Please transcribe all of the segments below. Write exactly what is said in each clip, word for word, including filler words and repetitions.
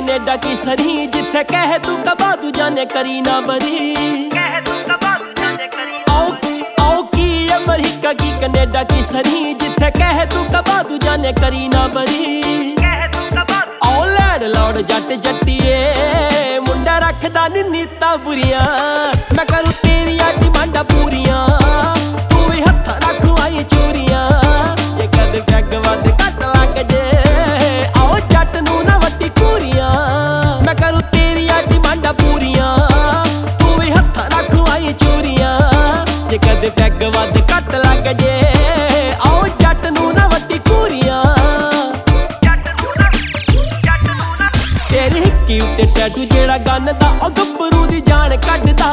Canada की सरी, जिथे कहे तू कबा तू जाने करी ना बरी। आओ आओ की अमेरिका की कनेडा की सरी, जिथे कहे तू कबा तू जाने करी ना बरी। आओ लैड लौड़ जट जट्टिए मुंडा रखदा नी नीतां बुरियां, मैं करूं तेरियां डिमांडां पूरियां, तू भी हत्थां रख आई चूरियां, जे कद पैग वध घट लग जे आओ जट नूं ना वट्टी कूरियां, मैं करूं तेरियां डिमांडां पूरियां, तू भी हत्थां रख आई चूरियां, जे कद पैग वध घट लग जे आओ जट नूं ना वट्टी कूरियां। तेरे हिक्की उत्ते टैटू जेड़ा गन्नदा ओ गब्बरू दी जान कड्डदा,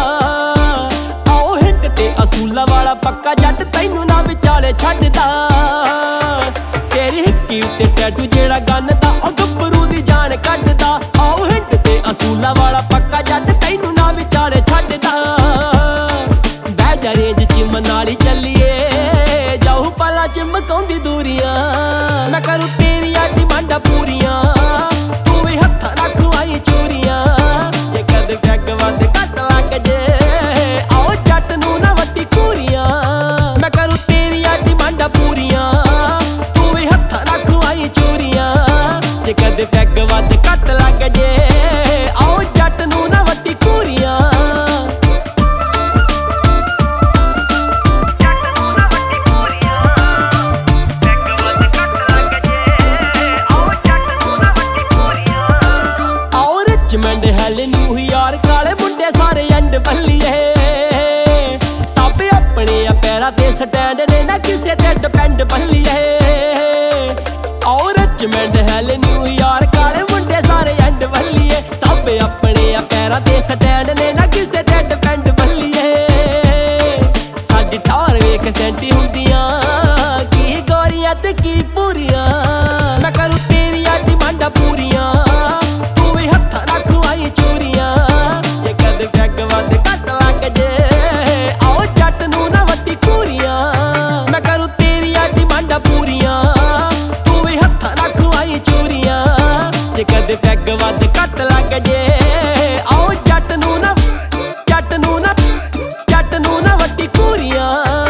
आओ हिट ते असूला वाला पक्का जट तैनू ना विचाले छड्डदा। तेरे हिक्की उत्ते टैटू जेड़ा गन्नदा ओ गब्बरू दी जान कड्डदा, आओ हिट ते असूला वाला पक्का जट तैनू ना विचाले छड्डदा। बह जा रेंज च मनाली चलिए जाऊ पला चमकाउंदी दूरियां, मैं करूं तेरियां डिमांडां पूरियां, तू भी हत्थां रख आई चूरियां, जे कद पैग वध घट लग जे आओ जट नूं ना वट्टी कूरियां, मैं करूं तेरियां डिमांडां पूरियां, तू भी हत्थां रख आई चूरियां, जे कद पैग वध घट लग जे आओ जट नूं ना वट्टी कूरियां। रिचमंड हैल न्यूयॉर्क वाले मुंडे सारे एंड बल्लिए, सब अपने पैरां ते स्टैंड ने ना किसे ते डिपेंड बल्लिए। आओ रिचमंड हैल न्यूयॉर्क वाले मुंडे सारे एंड बल्लिए, सब अपने पैरां ते स्टैंड ने ना किसे ते डिपेंड बल्लिए। साडी ठार वेख सेंटी हुंदियां की गोरियां ते की पूरियां, मैं करूं तेरियां डिमांडां पूरियां, तू भी हत्थां रख आई चूरियां, जे कद पैग वध घट लग जे आओ जट नूं ना वट्टी कूरियां, मैं करूं तेरियां डिमांडां पूरियां, तू भी हत्थां रख आई चूरियां, जे कद पैग वध घट लग जे आओ जट नूं ना जट नूं ना जट नूं ना वट्टी कूरियां।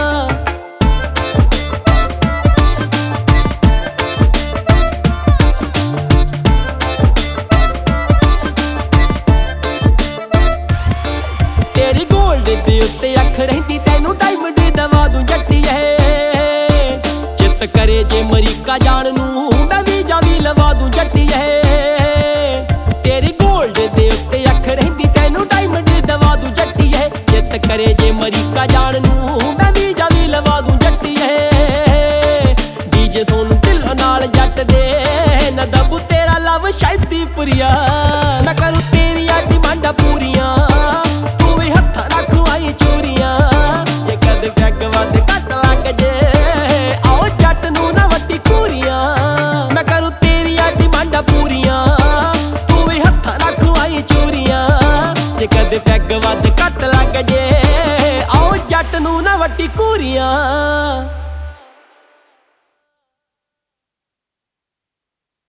तेरी गोल्ड दे उत्ते अख रहिंदी तैनू डायमंड दवा दूं जट्टिए, चित करे जे अमरीका जाण नूं मैं वीजा भी लवा दूं जट्टिए। तेरी गोल्ड दे उत्ते अख रहिंदी तैनू डायमंड दवा दूं जट्टिए, चित करे जे अमरीका जाण नूं मैं वीजा भी लवा दूं जट्टिए। डीजे सोनू ढिल्लों नाल जट दे न दबू तेरा लव शायदी पुरिया, मैं करूं तेरियां डिमांडां पूरियां, तू भी हत्थां रख आई चूरियां, जे कद पैग वध घट लग जे आओ जट नूं ना वट्टी कूरियां, मैं करूं तेरियां डिमांडां पूरियां, तू भी हत्थां रख आई चूरियां, जे कद पैग वध घट लग जे आओ जट नूं ना वट्टी कूरियां।